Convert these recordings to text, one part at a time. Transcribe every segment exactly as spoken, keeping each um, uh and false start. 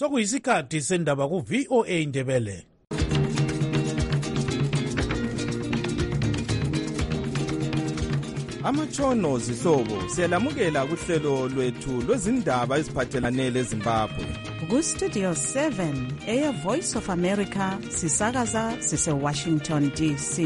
Sokuyisikhathi sendaba ku V O A Indebele. Amatshono zihlobo siyalamukela kuhlelo lwethu lwezindaba eziphathelane leZimbabwe. Ku Studio seven Air Voice of America sisakaza sise Washington D C.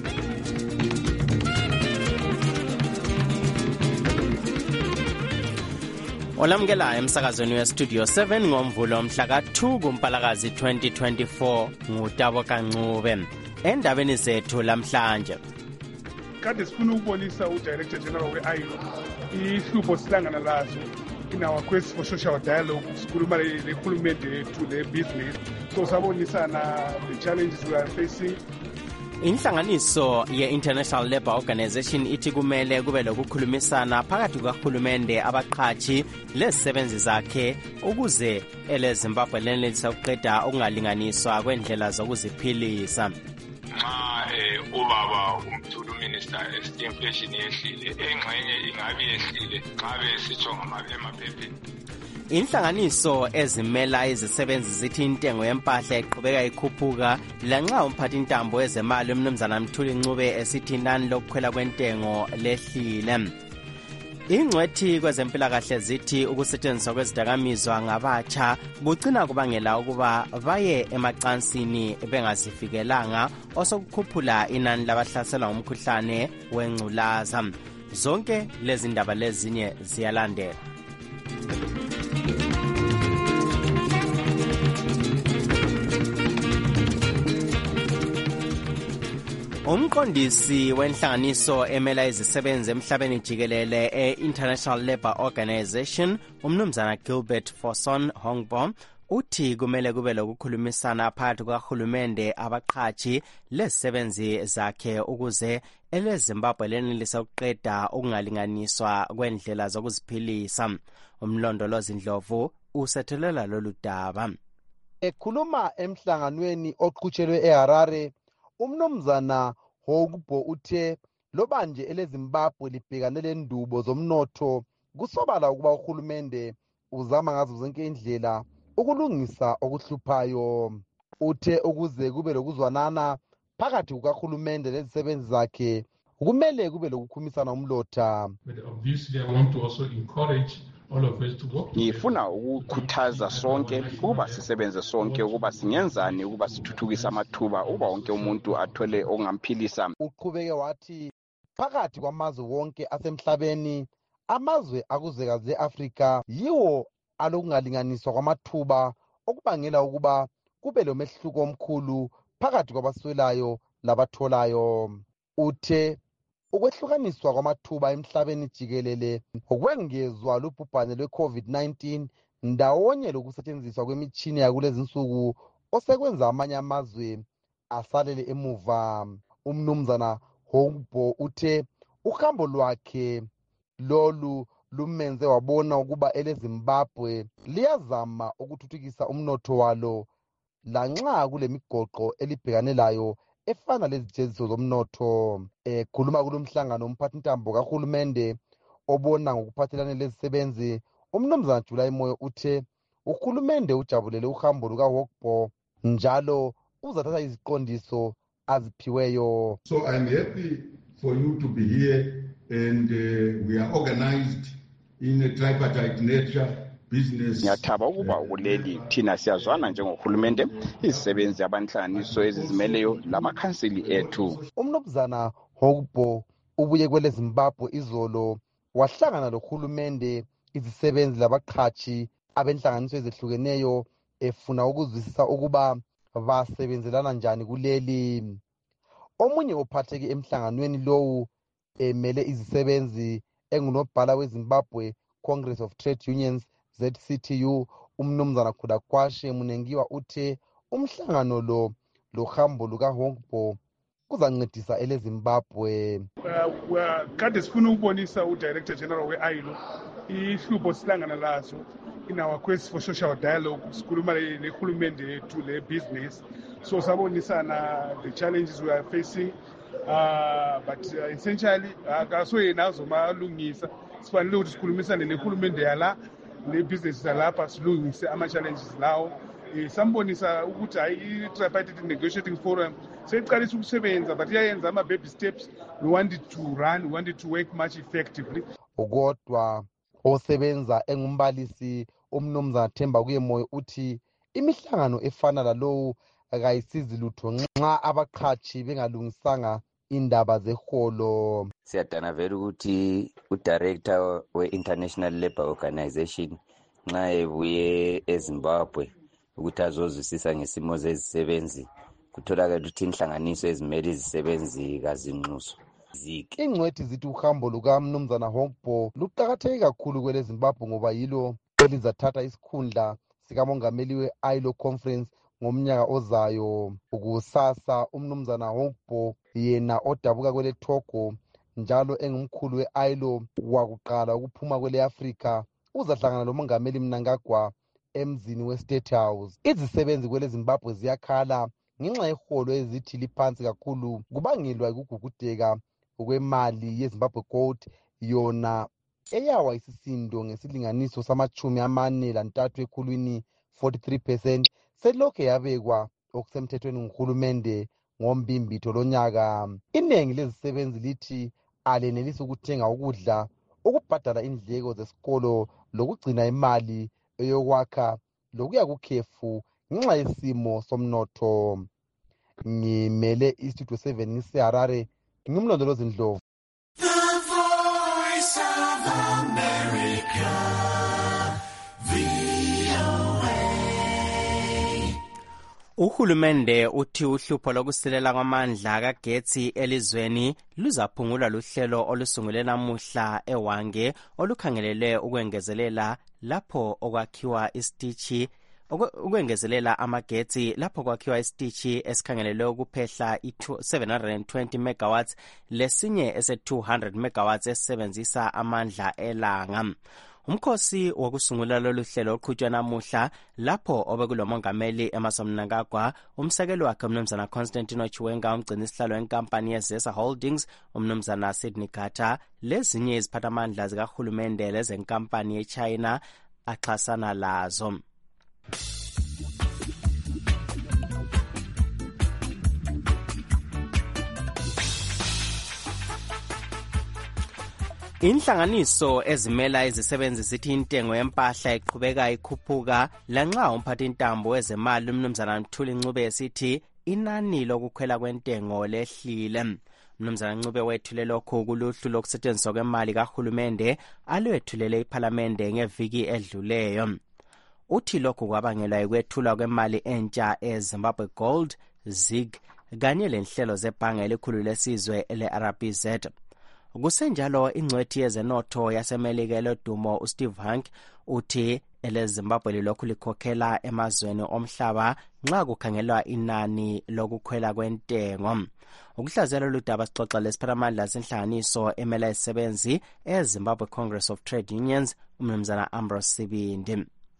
Olamukela emsakazweni we Studio seven ngomvulo mhla ka two kuMpalakazi twenty twenty-four nguTabo Kancube. Endabeni zethu lamhlanje kade sifuna ukubonisa uDirector General we-I L O ihlupho sihlangana lazo in our quest for social dialogue, sikhuluma lekhulumende yethu le-business, so sabonisana the challenges we are facing. Inhlanganiso ye-International Labour Organization ithi kumele kube lokukhulumisana phakathi kukahulumende abaqhatshi lezisebenzi zakhe ukuze eleZimbabwe lenelisa ukuqeda ukungalinganiswa kwendlela zokuziphilisa. Nxa ubaba umthulu minister inflation yehlile engxenye ingabe yehlile nxa besitsho ngamaphepheni. Inhlanganiso ezimela izisebenzi zithi intengo yempahla iqhubeka ikhuphuka lanxa umphathi intambo ezemali umnumzana Mthuli Ncube esithi nani lokukhwela kwentengo lehlile. Ingcwethi kwezempilakahle zithi ukusetshenziswa kwezidakamizwa ngabatsha kucina kubangela ukuba baye emacansini bengazifikelanga osokukhuphula inani labahlaselwa ngumkhuhlane wengculaza. Zonke lezi ndaba lezinye ziyalandela. Umqondisi wenhlanganiso emela izisebenzi emhlabeni jikelele e-International Labour Organization umnumzana Gilbert Forson Hongbo uthi kumele kube lokukhulumisana phakathi kukahulumende abaqhatshi lezisebenzi zakhe ukuze eleZimbabwe lenelisa ukuqeda ukungalinganiswa kwendlela zokuziphilisa. Umlondolozi Ndlovu usethelela lolu daba. Ekhuluma emhlanganweni oqhutshelwe eHarare, umnumzana Hogbo uthe loba nje eleZimbabwe libhekane lendubo zomnotho kusobala ukuba uhulumende uzama ngazo zonke indlela ukulungisa okuhluphayo. Uthe ukuze kube lokuzwanana phakathi kukahulumende lezisebenzi zakhe kumele kube lokukhumisana umlotha. But obviously I want to also encourage ngifuna ukukhuthaza sonke ukuba sisebenze sonke ukuba singenzani ukuba sithuthukise amathuba ukuba wonke umuntu athole okungamphilisa. Uqhubeke wathi phakathi kwamazwe wonke asemhlabeni amazwe akuzwekazi le-Afrika yiwo alokungalinganiswa kwamathuba okubangela ukuba kube lomehluko omkhulu phakathi kwabaswelayo labatholayo. Uthe ukwehlukaniswa kwamathuba emhlabeni jikelele okwengezwa lubhubhane lwe-COVID nineteen ndawonye lokusetshenziswa kwemitshini yakulezinsuku osekwenza amanye amazwe asalele emuva. Umnumzana Hongbo uthe uhambo lwakhe lolu lumenze wabona ukuba eleZimbabwe liyazama ukuthuthukisa umnotho walo lanxa kulemigoqo elibhekane layo efana lezijeziso zomnotho. Ekhuluma kulomhlangano umphathi intambo kahulumende obona ngokuphathelane lezisebenzi umnumzana July Moyo uthe uhulumende ujabulele uhambo lukaHogbo njalo uzathatha iziqondiso aziphiweyo. So I'm happy for you to be here and uh, we are organized in a tripartite nature. Ngiyathaba ukuba ukuleli thina siyazwana njengohulumende izisebenzi abanhlanganiso ezizimeleyo lamakhansili ethu. Umnumzana Hogbo ubuye kweleZimbabwe izolo wahlangana lohulumende izisebenzi labaqhatshi abenhlanganiso ezehlukeneyo efuna ukuzwisisa ukuba basebenzelana njani kuleli. Omunye ophatheke emhlanganweni lowu emele izisebenzi engunobhala weZimbabwe Congress of Trade Unions Z C T U umnumzana Khulakwashe Munengiwa uthe umhlangano lo lohambo lukaHogbo kuzancedisa eleZimbabwe. Kade sifuna ukubonisa uDirector General we-I L O ihlupho sihlangana lazo in our quest for social dialogue, sikhuluma lekhulumende yethu le-business, so sabonisana the challenges we are facing, uh, but uh, essentially akaso yena azomalungisa sifanele ukuthi sikhulumisane nekhulumende yala nebhizinesi zalapha silungise ama-challenges lawo. Um sambonisa ukuthi hayi i-tripartite negotiating forum seyiqalisa ukusebenza but iyayenza ama-baby steps. We wanted to run, we wanted to work much effectively. Kodwa osebenza engumbalisi umnumzana Themba Kuyemoyo uthi imihlangano efana lalowo akayisizi lutho nxa abaqhatshi bengalungisanga indaba zeholo. Siyadana vele ukuthi udirector we-International Labour Organization nxa ebuye eZimbabwe ukuthi azozwisisa ngesimo zezisebenzi kutholakala ukuthi inhlanganiso ezimele izisebenzi kazinxuso. Ingcwethi zithi uhambo lukamnumzana Hogbo luqakatheke kakhulu kwele Zimbabwe ngoba yilo elizathatha isikhundla sikamongameli we-I L O conference ngomnyaka ozayo. Kusasa umnumzana Hogbo yena odabuka kwele Togo njalo engumkhulu we-I L O wakuqala ukuphuma kwele Africa uzahlangana lomongameli Mnangagwa emzini we-State House. Izisebenzi kwele Zimbabwe ziyakhala ngenxa yeholo ezithi liphansi kakhulu kubangelwa ukugugudeka kwemali yeZimbabwe Gold yona eyawa isisindo ngesilinganiso samachumi amane lantathu ekhulwini forty-three percent selokhe yabekwa okusemthethweni nguhulumende ngombimbitho lonyaka. Iningi lezisebenzi lithi alenelisi ukuthenga ukudla, ukubhadala indleko zesikolo lokugcina imali eyokwakha lokuya kukhefu ngenxa yesimo somnotho. Ngimele iStudio seven ngiseHarare, ngimlondolozi Ndlovu. The Voice of America, V O A. Uhulumende uthi uhlupho lokusilela kwamandla kagetsi elizweni luzaphungulwa luhlelo olusungule namuhla eWange olukhangelele ukwengezelela lapho okwakhiwa isitishi ukwengezelela amagetsi lapho kwakhiwa isitishi esikhangelele ukuphehla i-seven hundred twenty megawatts lesinye ese-two hundred megawatts esebenzisa amandla elanga. Umkhosi wokusungula lolu hlelo oqhutshwa namuhla lapho obekulomongameli Emmerson Mnangagwa, umsekeli wakhe umnumzana Constantino Chiwenga, umgcini sihlalo wenkampani yeZesa Holdings umnumzana Sydney Carter lezinye iziphathamandla zikahulumende lezenkampani yeChina axhasana lazo. Inhlanganiso ezimela izisebenzi zithi intengo yempahla iqhubeka ikhuphuka lanxa umphathi intambo wezemali umnumzana Mthuli Ncube esithi inani lokukhwela kwentengo lehlile. Umnumzana Ncube wethule lokhu kuluhlu lokusetshenziswa kwemali kahulumende alwethulele iPhalamende ngeviki edluleyo. Uthi lokhu kwabangelwa yikwethulwa kwemali entsha eZimbabwe Gold, Z I G, kanye lenhlelo zebhange elikhulu lesizwe le-R B Z. Kusenjalo ingcwethi yezenotho yasemelika elodumo uSteve Hank uthi eleZimbabwe lilokhu likhokhela emazweni omhlaba nxa kukhangelwa inani lokukhwela kwentengo. Ukuhlaziyela ludaba sixoxa lesiphathamandla senhlanganiso emela izisebenzi eZimbabwe Congress of Trade Unions umnumzana Ambrose Sibindi.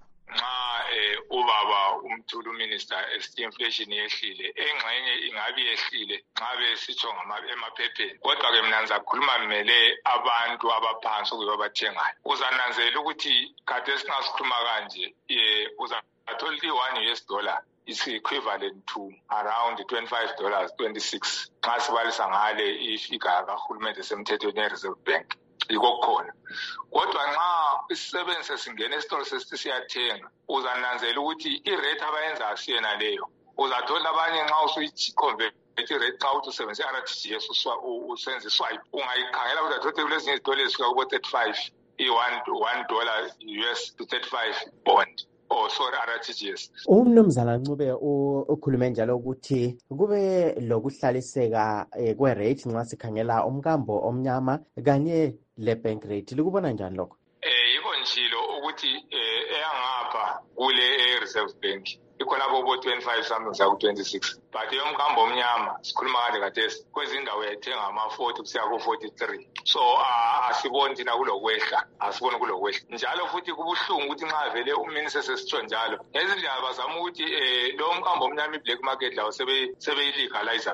Nxa ubaba umthulu minister esithi inflation yehlile engxenye ingabe yehlile nxa besitsho emaphepheni, kodwa ke mina ngizakhuluma mmele abantu abaphansi ukuba bathengayo. Uzananzela ukuthi kade singasikhuluma kanje uzathola i-one U S dollar is equivalent to around twenty-five dollars, twenty-six nxa sibalisa ngale ifigure kahulumende semthethweni ye-Reserve Bank. Yiko khona. Kodwa nxa isisebenzi sesingena esitolo sesithi siyathenga, uzananzela ukuthi irate abayenza asiyena leyo. Uzathola abanye nxa usuyiconvert irate xa uthi usebenzisa i-R T G S usenza iswipe, ungayikhangela ukuthi athote kulezinye izitolo ezifika kubo thirty-five, i-one dollar U S to thirty-five bond. Oh sorry R T G S. Umnumzana Ncube ukhulume njalo ukuthi kube lokuhlaliseka kwe-rate nxa sikhangela umkambo omnyama kanye le-bank rate. Likubona njani lokho? Eh yiko njilo ukuthi eyangapha kule Reserve Bank ikhona bobo twenty-five something saku twenty-six, but yomkambo omnyama sikhuluma ngale khathesi kwezindawo yethenga ama forty kusiya ku forty-three. So asiboni thina kulokwehla, asiboni kulokwehla. Njalo futhi kubuhlungu ukuthi nxa vele uminister sesitsho njalo ngezindaba bazama ukuthi lo mkambo omnyama i-black market lawo sebe sebe legalize phela.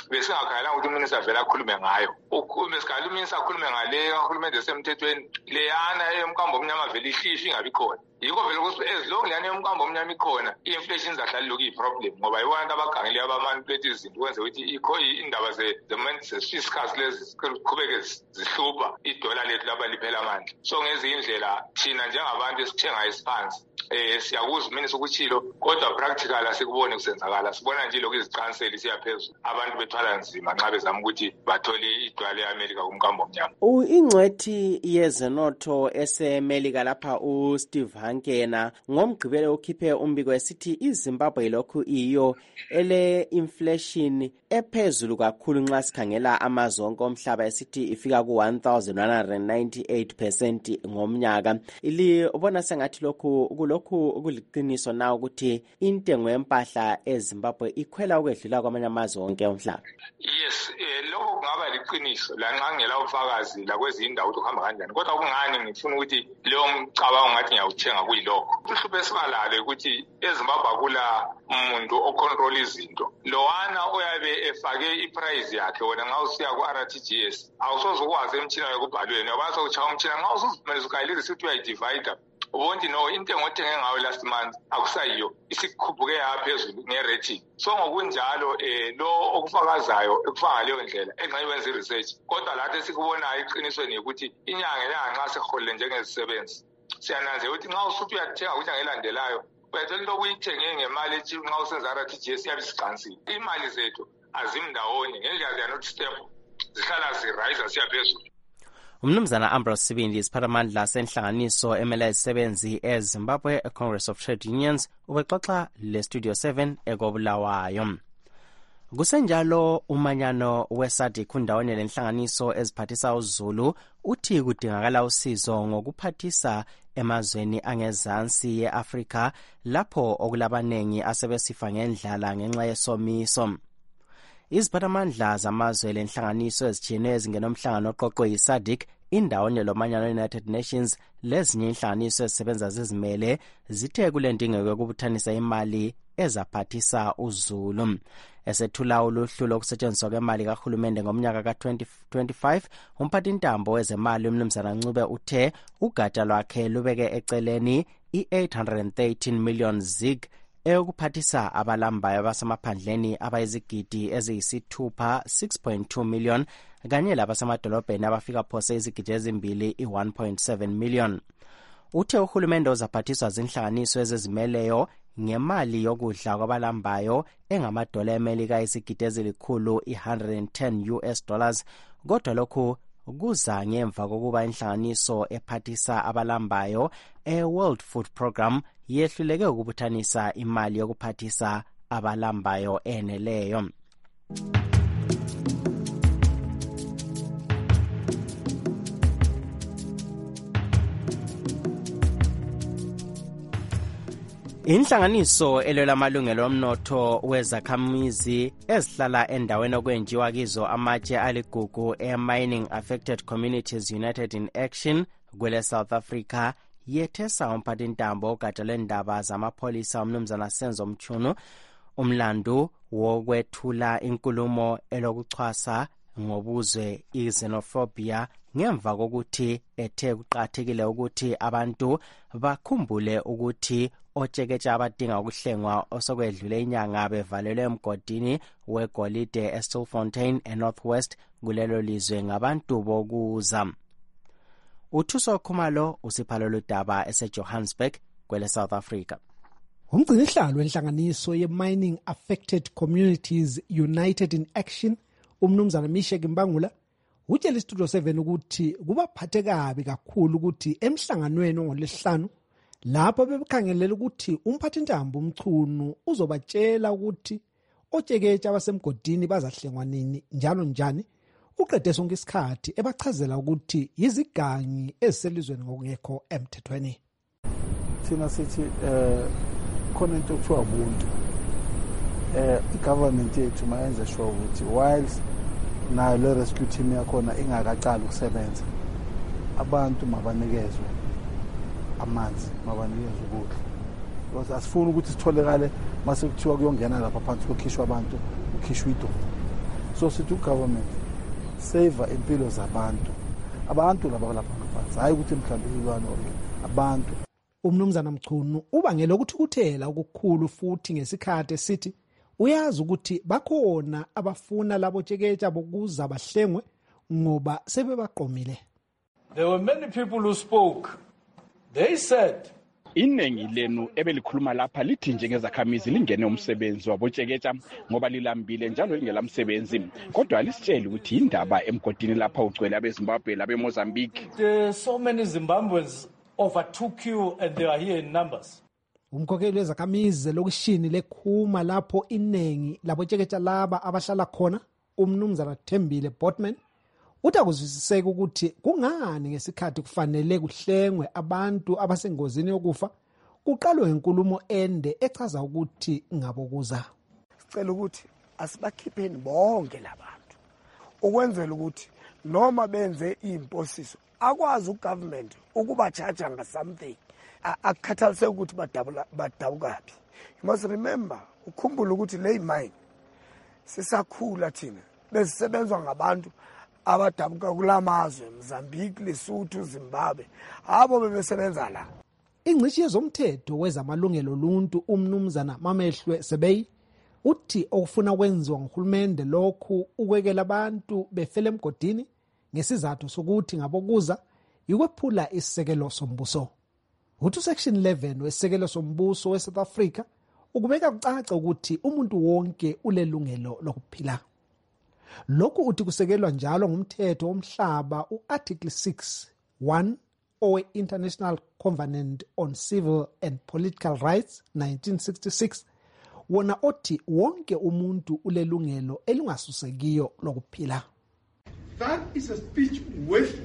besingakhala ukuthi uminister vele akhulume ngayo. Ukume sikhala uminister akhulume ngale kahulumende semthethweni leyana eyomkambo omnyama vele ihlishi ingabi khona. Yiko vele ukuthi as long leyana yomkambo omnyama ikhona, i-inflation izahlala lokhu i-problem ngoba yibona abantu abagangile abamanipulate izinto kwenze ukuthi ikho indaba ze-fiscus lezi ziqhubeke zihlupha idola lethu laba liphela amandla. So ngezinye indlela thina njengabantu esithenga isiphansi eh siyakuzwa mina sokuchilo kodwa practical asikuboni kusenzakala. Sibona nje lokhu izicanseli siyaphezulu. Abantu bethwala nzima nxa bezama ukuthi bathole idwala eAmerica kumkambo omnyama. Ingcwethi yezenotho esemelika lapha uSteve Hankena ngomgqibelo ukhiphe umbiko esithi iZimbabwe lokhu iyo ele inflation ephezulu kakhulu nxa sikhangela amazonke omhlaba esithi ifika ku one thousand one hundred ninety-eight percent ngomnyaka. Ili ubona sengathi lokhu kulokhu kuliqiniso na ukuthi intengo yempahla eZimbabwe ikhwela ukwedlula kwamanye amazonke omhlaba. Yes, eh lokho kungaba liqiniso la nxa ngela ufakazi la kwezindawo ukuhamba kanjani. Kodwa kungani ngifuna ukuthi leyo mcabango ngathi ngiyawuthenga kuyilokho. Uhluphe sibalale ukuthi eZimbabwe akula umuntu ocontrol izinto. Lowana oyabe efake iprice yakhe wena nxa usiya ku R T G S awusoze ukwazi emthina yokubhalweni yabaso uchaya umthina nxa usuzimele ukayilisa ukuthi uyayidivide ubonti no intengo othenge ngayo last month akusayiyo isikhuphuke yaphezulu ngerate. So ngokunjalo eh lo okufakazayo ekufaka leyo ndlela enxa iwenza research kodwa lathi sikubonayo iqinisweni ukuthi inyanga nxa seholele njengezisebenzi siyananze ukuthi nxa usuthi uyathenga ukuthi ngelandelayo uyathola into okuyithenge ngemali ethi nxa usenza R T G S yabisiqansile. Imali zethu azimndawonye ngendlela ya not step zihlala zirise siyaphezulu. Umnumzana Ambrose Sibindi isiphathamandla senhlanganiso emele izisebenzi eZimbabwe Congress of Trade Unions ubexoxa le Studio seven ekobulawayo. Kusenjalo umanyano weSADC undawonye lenhlanganiso eziphathisa uZulu uthi kudingakala usizo ngokuphathisa emazweni angezansi yeAfrika lapho okulabanengi asebesifa ngendlala ngenxa yesomiso. Iziphathamandla zamazwe lenhlanganiso ezitshiyeneyo ezingenomhlangano oqoqwe yiSADC indawonye lomanyano United Nations lezinye inhlanganiso ezisebenza zizimele zithe kule ndingeko yokubuthanisa imali ezaphathisa uZulu. Esethula uluhlu lokusetshenziswa kwemali kahulumende ngomnyaka ka twenty twenty-five umphathintambo wezemali uMnumzana Ncube uthe ugatsha lwakhe lubeke eceleni i-eight hundred thirteen million zig eyokuphathisa abalambayo basemaphandleni abayizigidi eziyisithupha six point two million kanye labasemadolobheni abafika phose izigidi ezimbili i one point seven million. Uthe uhulumende uzaphathiswa zinhlanganiso ezizimeleyo ngemali yokudla kwabalambayo engamadola eMelika izigidi ezilikhulu i one hundred ten U S dollars kodwa lokhu kuza ngemva kokuba inhlanganiso ephathisa abalambayo e-World Food Program yehluleke ukubuthanisa imali yokuphathisa abalambayo eneleyo. Inhlanganiso elwela amalungelo omnotho wezakhamizi ezihlala endaweni okwenjiwa kizo amatshe aligugu e-Mining Affected Communities United in Action kwele South Africa yethesa umphathintambo ogatsha lendaba zamapholisa uMnumzana Senzo Mchunu umlandu wokwethula inkulumo elokuchwasa ngobuzwe i-xenophobia ngemva kokuthi ethe kuqathekile ukuthi abantu bakhumbule ukuthi otsheketshe abadinga ukuhlengwa osokwedlule inyanga bevalelwe emgodini wegolide eStilfontein eNorthwest kulelo lizwe ngabantu bokuza. Uthuso Khumalo usiphalo ludaba eseJohannesburg kwele South Africa. Umgcinisihlalo wenhlanganiso ye-Mining Affected Communities United in Action uMnumzana Mishek Mbangula utshela iStudio seven ukuthi kubaphathe kabi kakhulu ukuthi emhlanganweni ngolesihlanu lapho bebekhangelela ukuthi umphathintambo uMchunu uzobatshela ukuthi otsheketshe abasemgodini bazahlengwa nini njalo njani. Uqede sonke isikhathi ebachazela ukuthi yizigangi eziselizweni ngokungekho emthethweni. Thina sithi eh khona into okuthiwa ubuntu. Eh igovernment yethu mayenze sure ukuthi whilst nayo le rescue team yakhona ingakaqala ukusebenza abantu mabanikezwe amanzi mabanikezwe ukudla. Because asifuni ukuthi sitholekale mase kuthiwa kuyongena lapha phansi kokhishwa abantu ukhishwa idolo. so sithi ugovernment save impilo zabantu abantu laba lapha ngaphansi hayi ukuthi mhlawumbe ilwane abantu. Umnumzana Mchunu ubangela ukuthi ukuthela okukhulu futhi ngesikhathi sithi uyazi ukuthi bakhona abafuna labo tsheketsha bokuza bahlengwe ngoba sebebaqomile. There were many people who spoke. They said iningi lenu ebelikhuluma lapha lithi njengezakhamizi lingene umsebenzi wabotsheketsha ngoba lilambile njalo lingelamsebenzi kodwa alisitsheli ukuthi indaba emgodini lapha ugcwele abeZimbabwe labeMozambique. There so many Zimbabweans overtook you and they are here in numbers. Umkhokheli wezakhamizi lokishini lekhuma lapho inengi labotsheketsha laba abahlala khona umnumzana Thembile Botman uthi akuzwisiseke ukuthi kungani ngesikhathi kufanele kuhlengwe abantu abasengozini yokufa kuqalwe inkulumo ende echaza ukuthi ngabokuza. Sicela ukuthi asibakhipheni bonke labantu ukwenzela ukuthi noma benze imposiso akwazi ugovernment ukuba charge nga something akukhathalise ukuthi badabula badabukaphi. You must remember ukhumbule ukuthi le mine sisakhula thina besisebenzwa ngabantu abadabuka kulamazwe Mozambique, Lesotho, Zimbabwe abo bebesebenza la. Ingcishi yezomthetho wezamalungelo oluntu umnumzana Mamehlwe Sebei uthi okufuna kwenziwa nguhulumende lokhu ukwekela abantu befele emgodini ngesizathu sokuthi ngabokuza ikwephula isisekelo sombuso. Uthi section eleven wesekelo sombuso weSouth Africa ukubeka kucaca ukuthi umuntu wonke ulelungelo lokuphila. Lokhu uthi kusekelwa njalo ngumthetho womhlaba uarticle six one owe International Covenant on Civil and Political Rights nineteen sixty-six wona othi wonke umuntu ulelungelo elingasusekiyo lokuphila. That is a speech with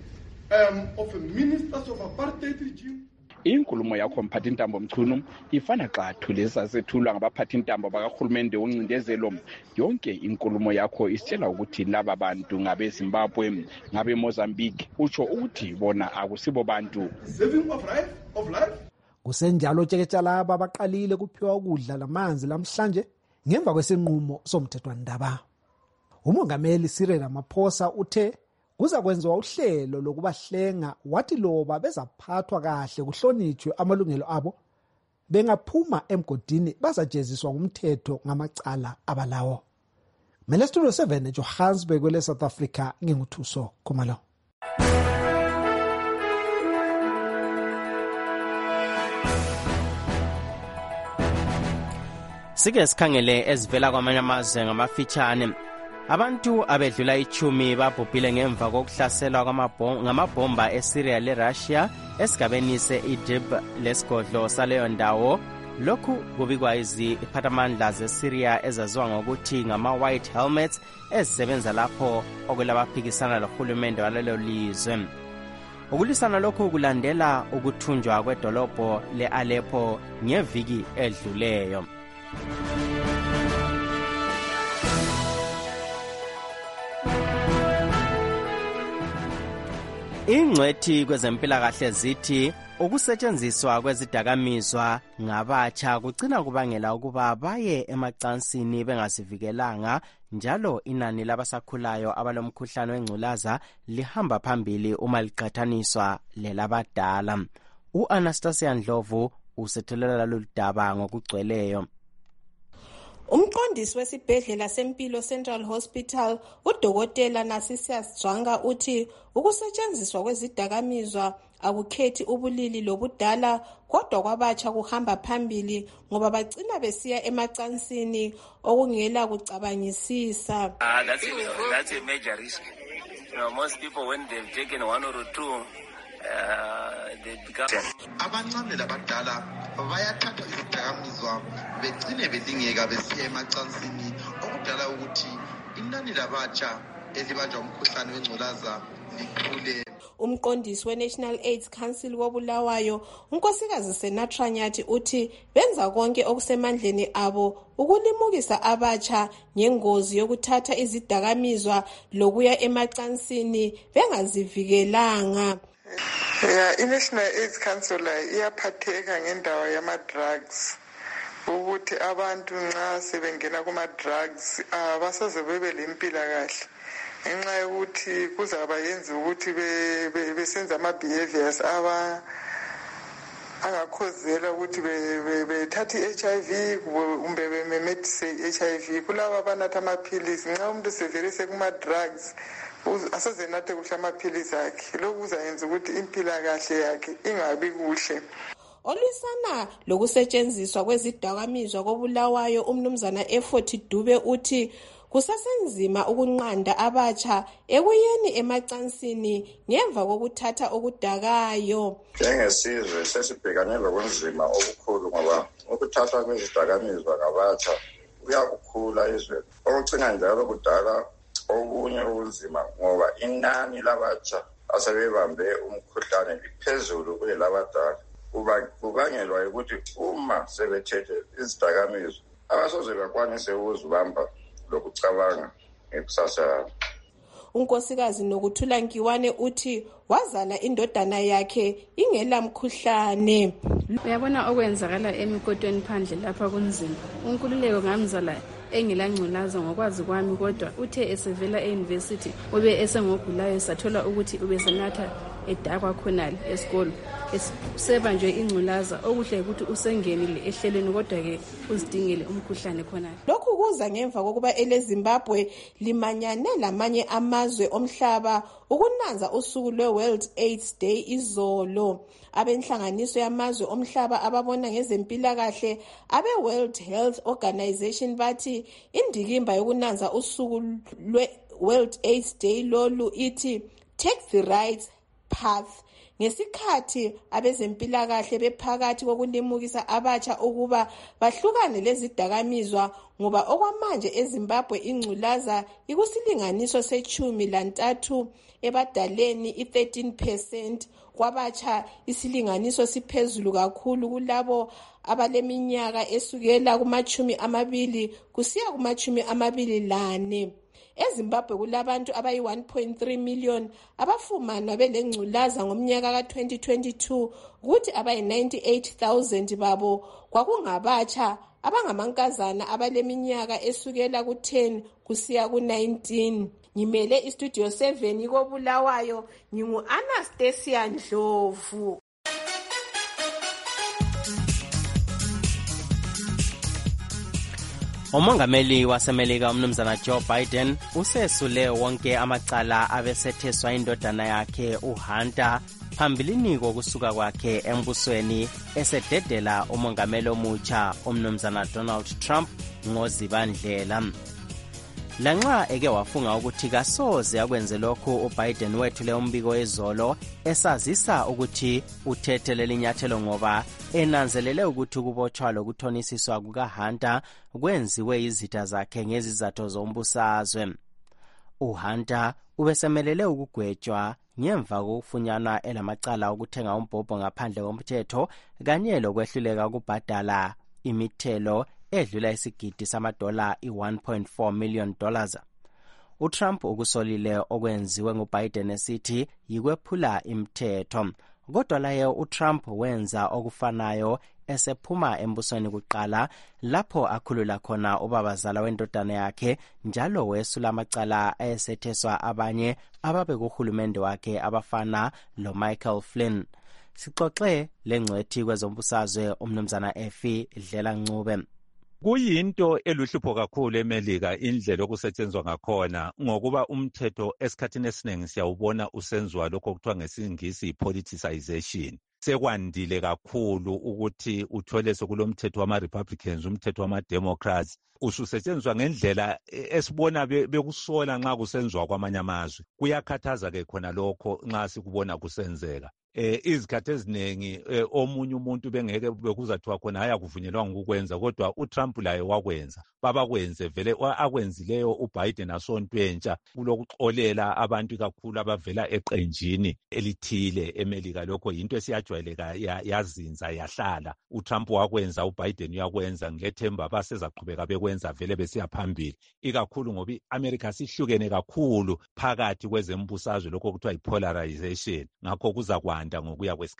um, of a ministers of apartheid regime. Inkulumo yakho mphathintambo Mchunu ifana xathu lesasethulwa ngabaphathintambo bakahulumende woncindezelo. Yonke inkulumo yakho isitshela ukuthi laba bantu ngabe Zimbabwe ngabe Mozambique utsho ukuthi bona akusibo bantu. Saving of life of life. Kusenjalo tsheketsha laba abaqalile kuphiwa ukudla lamanzi lamhlanje ngemva kwesinqumo somthethwandaba. Umongameli Cyril Ramaphosa uthe kuza kwenziwa uhlelo lokubahlenga wathi loba bezaphathwa kahle kuhlonitshwe amalungelo abo bengaphuma emgodini bazajeziswa ngumthetho ngamacala abalawo. Mele Studio seven eJohannesburg kwele South Africa nginguthuso Khumalo. Sike sikhangele ezivela kwamanye amazwe ngamafitshane. Abantu abedlula ichumi babhubhile ngemva kokuhlaselwa ngamabhomba eSyria leRussia esigabeni se-Idlib lesigodlo saleyo ndawo. Lokhu kubikwa iziphathamandla zeSyria ezaziwa ngokuthi ngama-White Helmets ezisebenza lapho okwelabaphikisana lohulumende walelo lizwe. Ukulwisana lokhu kulandela ukuthunjwa kwedolobho le-Aleppo ngeviki edluleyo. Ingcwethi kwezempilakahle zithi ukusetshenziswa kwezidakamizwa ngabatsha kugcina kubangela ukuba baye emacansini bengasivikelanga njalo inani labasakhulayo abalomkhuhlane wengculaza lihamba phambili uma liqhathaniswa lelabadala. U-Anastasia Ndlovu usethelela lolu daba ngokugcweleyo. Umqondisi wesibhedlela sempilo Central Hospital uDokotela Narcissus Janga uthi ukusetshenziswa kwezidakamizwa akukhethi ubulili lobudala kodwa kwabatsha kuhamba phambili ngoba bagcina besiya emacansini okungela kucabangisisa. Ah, that's a, that's a major risk. You know, most people when they've taken one or two Uh, they become abancane labadala bayathatha izidakamizwa begcine belingeka besiya emacansini okudala ukuthi inani labatsha elibanjwa umkhuhlane wengculaza likhule. Umqondisi we-National AIDS Council wobulawayo unkosikazi Senatra Nyathi uthi benza konke okusemandleni abo ukulimukisa abatsha ngengozi yokuthatha izidakamizwa lokuya emacansini bengazivikelanga. Yeah, i-National AIDS Council iyaphatheka ngendawo yama-drugs ukuthi abantu nxa sebengena kuma-drugs abasoze bebe lempilakahle ngenxa yokuthi kuzaba yenza ukuthi besenza ama-behaviors aba angakhozela ukuthi bethathe i-H I V kumbe bememethise i-H I V. Kulaba abanatha amaphilisi nxa umuntu sevele sekuma-drugs asoze nathe kuhle amaphilisi akhe. Lokhu kuzayenza ukuthi impilakahle yakhe ingabi kuhle. Olwisana lokusetshenziswa kwezidakamizwa koBulawayo umnumzana Effort Dube uthi kusasenzima ukunqanda abatsha ekuyeni emacansini ngemva kokuthatha okudakayo. Njengesizwe sesibhekane lobunzima obukhulu ngoba ukuthathwa kwezidakamizwa ngabatsha kuyakukhula izwe. Okucina njalo kudala okunye ubunzima ngoba inani labatsha asebebambe umkhuhlane liphezulu kulelabadala. Kubangelwa ukuthi uma sebethethe izidakamizwa abasoze bakwanise ukuzibamba lokucabanga ngekusasa yabo. Unkosikazi Nokuthula Nkiwane uthi wazala indodana yakhe ingela mkhuhlane. Uyabona okwenzakala emikotweni phandle lapha kunzima. UNkululeko ngamzala engilangculaza ngokwazi kwami, kodwa uthe esevela e-university ube esengogulayo sathola ukuthi ubesenatha edakwa khonale esikolo sebanjwe ingculaza. Okuhle ukuthi usengenile ehlelweni kodwa ke uzidingele umkhuhlane khonale. Lokhu kuza ngemva kokuba eleZimbabwe limanyane lamanye amazwe omhlaba ukunanza usuku lwe-World AIDS Day izolo. Abenhlanganiso yamazwe omhlaba ababona ngezempilakahle abe-World Health Organization bathi indikimba yokunanza usuku lwe-World AIDS Day lolu ithi take the right path. Ngesikhathi abezempilakahle bephakathi kokulimukisa abatsha ukuba bahlukane lezidakamizwa ngoba okwamanje eZimbabwe ingculaza ikusilinganiso sechumi lantathu ebadaleni i-thirteen percent, kwabatsha isilinganiso siphezulu kakhulu kulabo abaleminyaka esukela kumachumi amabili kusiya kumachumi amabili lane. EZimbabwe kulabantu abayi one point three million abafumana belengculaza ngomnyaka ka twenty twenty-two, kuthi abayi ninety-eight thousand babo kwakungabatsha abangamankazana abaleminyaka esukela ku ten kusiya ku nineteen. Ngimele istudio seven koBulawayo, ngingu Anastasia Ndlovu. Umongameli waseMelika umnumzana Joe Biden usesule wonke amacala abesetheswa indodana yakhe uHunter phambilini kokusuka kwakhe embusweni esededela umongameli omutsha umnumzana Donald Trump ngoZibandlela. Lanxa eke wafunga ukuthi kasoze akwenze lokhu, uBiden wethule umbiko ezolo esazisa ukuthi uthethe linyathelo ngoba enanzelele ukuthi ukubotshwa lokuthonisiswa kukaHunter kwenziwe izitha zakhe ngezizathu zombusazwe. uHunter ubesemelele ukugwetshwa ngemva kokufunyanwa elamacala okuthenga umbhobho ngaphandle komthetho kanye lokwehluleka ukubhadala imithelo edlula isigidi samadola i-one point four million dollars. uTrump ukusolile okwenziwe nguBiden esithi yikwephula imithetho. Kodwa laye uTrump wenza okufanayo esephuma embusweni kuqala lapho akhulula khona ubabazala wendodana yakhe njalo wesula amacala ayesetheswa abanye ababe kuhulumende wakhe abafana loMichael Flynn. Sixoxe lengcwethi kwezombusazwe umnumzana Efi Dlela Ncube. Kuyinto eluhlupho kakhulu eMelika indlela okusetshenzwa ngakhona ngokuba umthetho esikhathini esiningi siyawubona usenziwa lokho okuthiwa ngesingisi politicization. Sekwandile kakhulu ukuthi uthole sokulomthetho wama-Republicans, umthetho wama-Democrats ususetshenziswa ngendlela esibona bekusola nxa kusenziwa kwamanye amazwe. Kuyakhathaza ke khona lokho nxa sikubona kusenzeka. Eh izikhathi eziningi omunye umuntu bengeke bekuzathiwa khona haya kuvunyelwa ngokwenza, kodwa uTrump laye wakwenza. Babakwenze vele akwenzileyo uBiden asontwentsha kulokuxolela abantu kakhulu abavela eqenjini elithile eMelika. Lokho into esiyajwayeleka yazinza yahlala. uTrump wakwenza, uBiden uyakwenza, ngethemba basezaqhubeka bekwenza vele besiya phambili. Ikakhulu ngoba iAmerica sihlukene kakhulu phakathi kwezembusazwe lokho kuthiwa yipolarization. Ngakho kuza kwanda ngokuya kwesikhathi.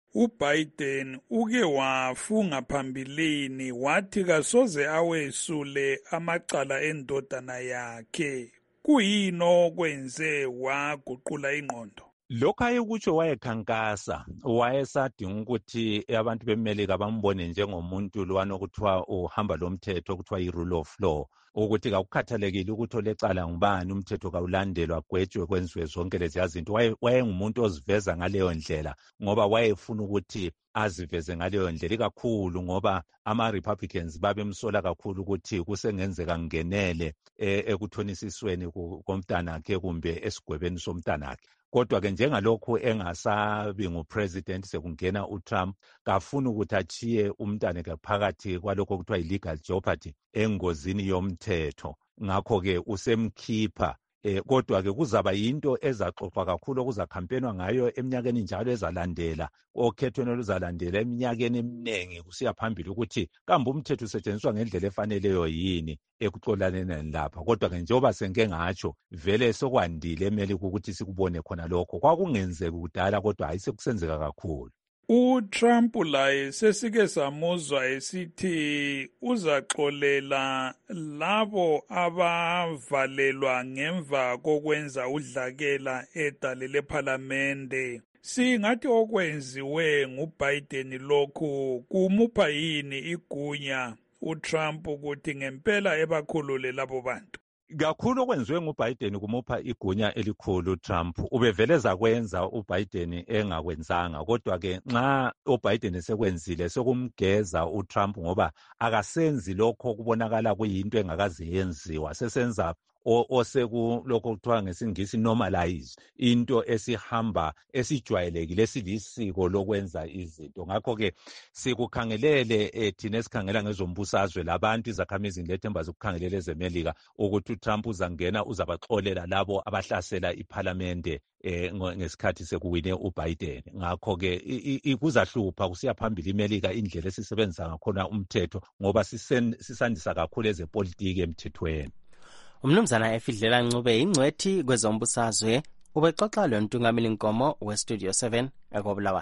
uBiden uke wafunga phambilini wathi kasoze awesule amacala endodana yakhe. Kuyini okwenze waguqula ingqondo? Lokho ayekutsho wayekhankasa, wayesadinga ukuthi abantu bemelika bambone njengomuntu lwana okuthiwa uhamba lomthetho okuthiwa i-rule of law, ukuthi kakukhathalekile ukuthi olecala ngubani, umthetho kawulandelwa, gwetshwe, kwenziwe zonke leziya zinto. Wayengumuntu oziveza ngaleyo ndlela ngoba wayefuna ukuthi aziveze ngaleyo ndlela, ikakhulu ngoba ama-Republicans babemsola kakhulu ukuthi kusengenzeka ngenele ekuthonisisweni komntanakhe kumbe esigwebeni somntanakhe. Kodwa-ke njengalokhu engasabi ngupresident sekungena uTrump, kafuna ukuthi achiye umntanakhe phakathi kwalokho okuthiwa yi-legal jeopardy, engozini yomthetho. Ngakho-ke usemkhipha. Eh, kodwa-ke kuzaba yinto ezaxoxwa kakhulu okuzakhampenwa ngayo eminyakeni njalo ezalandela, okhethweni oluzalandela eminyakeni eminingi kusiya phambili, ukuthi kambe umthetho usetshenziswa ngendlela efaneleyo yini ekuxolaneni lapha. Kodwa-ke njengoba sengike ngatsho, vele sokwandile emelika ukuthi sikubone khona lokho. Kwakungenzeki kudala kodwa hayi sekusenzeka kakhulu. uTrump laye sesike samuzwa esithi uzaxolela labo abavalelwa ngemva kokwenza udlakela edale lephalamende. Singathi okwenziwe nguBiden lokhu kumupha yini igunya uTrump ukuthi ngempela ebakhulule labo bantu? Kakhulu okwenziwe nguBiden kumupha igunya elikhulu Trump. Ubeveleza kwenza uBiden engakwenzanga, kodwa-ke nxa uBiden esekwenzile sokumgeza uTrump ngoba akasenzi lokho kubonakala kuyinto engakaze yenziwa. Sesenza osekulokho kuthiwa ngesingisi normalize, into esihamba esijwayelekile, esilisiko lokwenza izinto. Ngakho-ke sikukhangelele eh, thina esikhangela ngezombusazwe labantu, izakhamizi ngilethemba zikukhangelele ezemelika ukuthi uTrump uzangena uzabaxolela labo abahlasela iphalamende eh, ngesikhathi sekuwine uBiden. Ngakho-ke kuzahlupha kusiya phambili imelika indlela esisebenza ngakhona umthetho, ngoba sisandisa kakhulu ezepolitiki emthethweni. Umnumzana Efidlela Ncube ingcwethi kwezombusazwe ubexoxa lo ntungameli Nkomo weStudio seven ekobulawayo.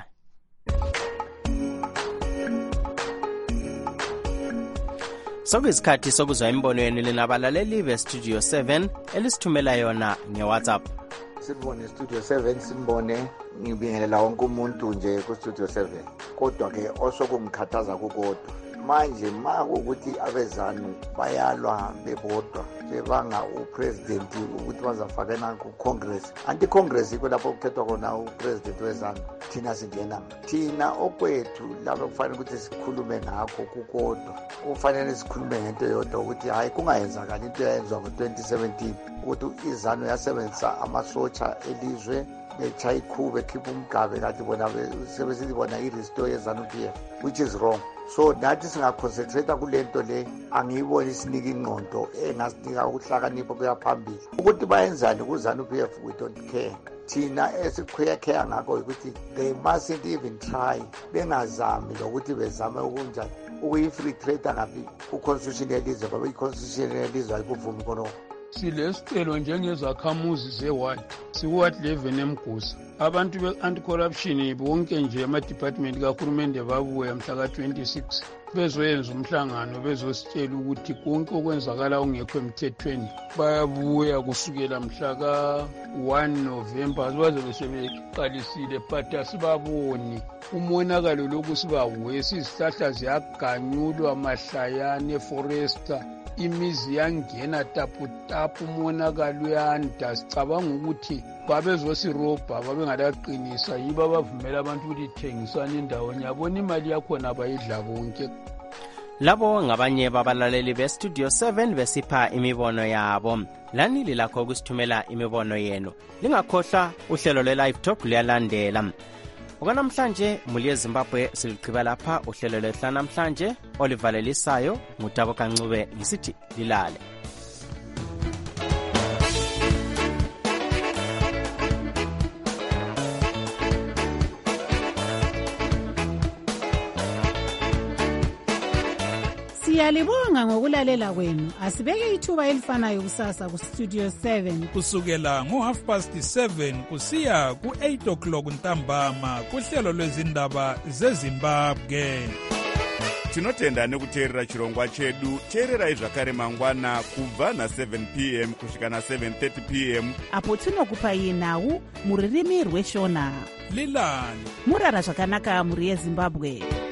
Sokuyisikhathi sokuzwa imbono yenu linabalaleli beStudio seven elisithumela yona ngeWhatsApp. Sibone Studio seven, simbone ngibingelela wonke umuntu nje kuStudio seven. Kodwa-ke osokungikhathaza kukodwa manje makuwukuthi abezanu bayalwa bebodwa bebanga upresident ukuthi bazafakena kuCongress. Anti-Congress yikho lapho kukhethwa khona upresident wezanu. Thina singena thina okwethu lapho kufanele ukuthi sikhulume ngakho kukodwa. Kufanele sikhulume ngento yodwa ukuthi hayi kungayenzakala into eyenzwa ngo-twenty seventeen ukuthi izanu yasebenzisa amasotsha elizwe bechaya ikhube khipha umgabe kanti bona sebesithi bona i-restore ye-ZANU-P F, which is wrong. So nathi singaconcentrate kule nto le, angiyiboni isinika ingqondo engasinika ukuhlakanipha kuya phambili ukuthi bayenzani ku-ZANU-P F. We don't care. Thina esikhuyakheya ngakho ukuthi they mustn't even try, bengazami lokuthi bezame ukunjani ukuyi-free trade ngaphi ku-constitution yelizwe ngoba i-constitution yelizwe ayikuvumi khonoko. Silesicelo njengezakhamuzi zeward siward eleven eMgusa. Abantu be-anti-corruption bonke nje ama-department kahulumende babuya mhla ka-twenty-six bezoyenza umhlangano bezositshela ukuthi konke okwenzakala ongekho emthethweni bayabuya kusukela mhla ka-one November bazobe sebeqalisile, but asibaboni umonakalo lokhu sibawesi. Izihlahla ziyaganyulwa mahlayana eforesta, imizi yangena taputapu, umonakalo uyanda. Sicabanga ukuthi babezosirobha babengalaqinisa, yibo abavumela abantu ukuthi thengisane indawonye. Yabona imali yakhona bayidla bonke. Labo ngabanye babalaleli beStudio seven besipha imibono yabo. Lani lilakho ukusithumela imibono yenu. Lingakhohlwa uhlelo lwe-Live Talk luyalandela. Okanamhlanje muli eZimbabwe siligqiba lapha uhlelo lwehla namhlanje olivalelisayo ngutabo kancube ngisithi lilale. Siyalibonga ngokulalela kwenu. Asibeke ithuba elifanayo kusasa ku Studio seven kusukela ngo half past seven kusiya ku eight o'clock ntambama kuhlelo lwezindaba zeZimbabwe. Tinotenda nekuteerera chirongwa chedu. Teererai zvakare mangwana kubva na seven p m kusvika na seven thirty p m apo tinokupai nhau muririmi rweshona. Lilani murara zvakanaka muri yeZimbabwe.